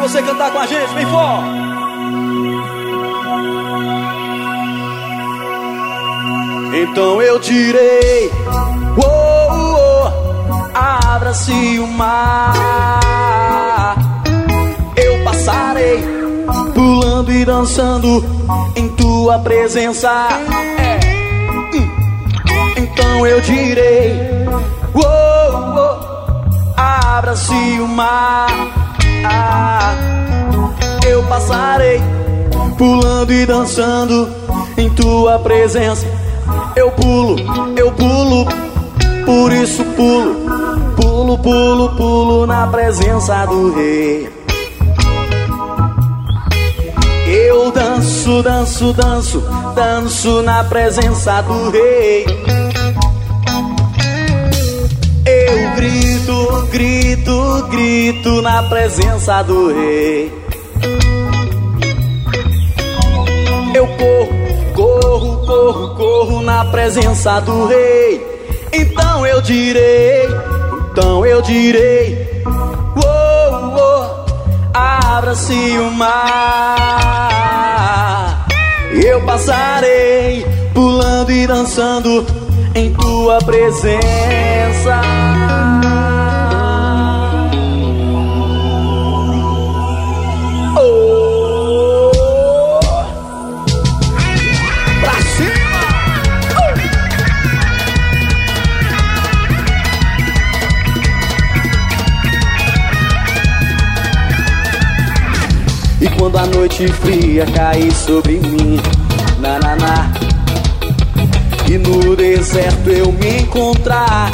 você cantar com a gente, bem forte. Então eu direi, abra-se o mar. Eu passarei, pulando e dançando em tua presença. Então eu direi, abra-se o mar. Eu passarei, pulando e dançando em tua presença. Eu pulo, por isso pulo na presença do Rei. Eu danço na presença do Rei. Eu grito na presença do Rei. Eu corro na presença do Rei. Então eu direi, abra-se o mar. Eu passarei, pulando e dançando em tua presença. E quando a noite fria cair sobre mim, na, e no deserto eu me encontrar,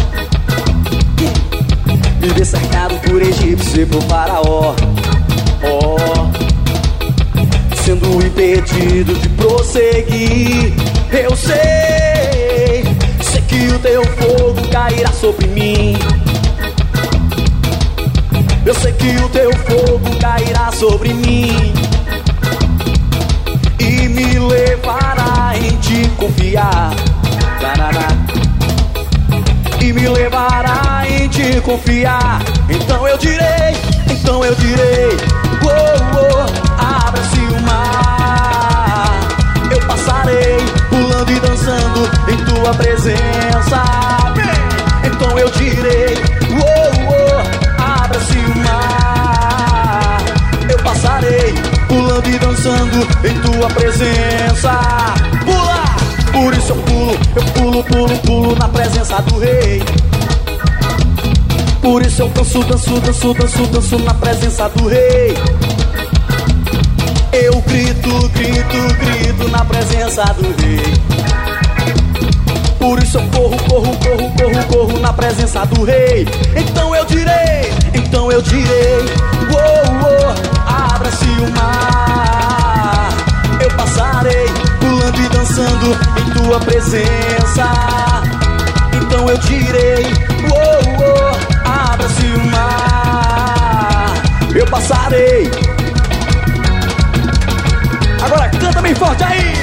me ver cercado por egípcio e por faraó, sendo impedido de prosseguir. Eu sei que o teu fogo cairá sobre mim. Eu sei que o teu fogo cairá sobre mim e me levará em te confiar, e me levará em te confiar. Então eu direi, abra-se o mar. Eu passarei, pulando e dançando em tua presença. Então eu direi, abra-se o mar. Eu passarei, pulando e dançando em tua presença. Pula! Por isso eu pulo na presença do Rei. Por isso eu danço na presença do Rei. Eu grito na presença do Rei. Por isso eu corro na presença do Rei. Então eu direi, abra-se o mar. Eu passarei, pulando e dançando em tua presença. Então eu direi, abra-se o mar. Eu passarei. Agora canta bem forte aí.